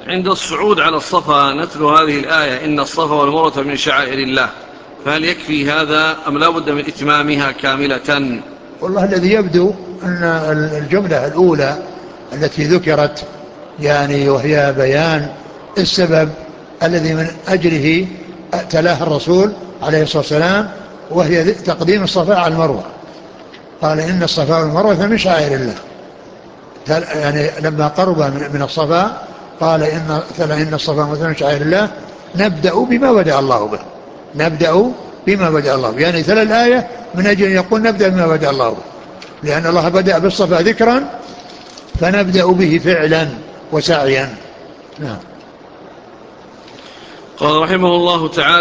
عند الصعود على الصفا نتلو هذه الآية إن الصفا والمروة من شعائر الله، فهل يكفي هذا أم لا بد من إتمامها كاملة؟ والله الذي يبدو أن الجملة الأولى التي ذكرت يعني وهي بيان السبب الذي من أجله تلاه الرسول عليه الصلاة والسلام، وهي تقديم الصفا على المروة. قال إن الصفا والمروة من شعائر الله، يعني لما قرب من الصفا قال إن الصفا والمروة من شعائر الله، نبدأ بما بدأ الله به. نبدأ بما بدأ الله به، يعني تلا الآية من أجل أن يقول نبدأ بما بدأ الله به، لأن الله بدأ بالصفا ذكرا فنبدأ به فعلا وسعيا. نعم. قال رحمه الله تعالى: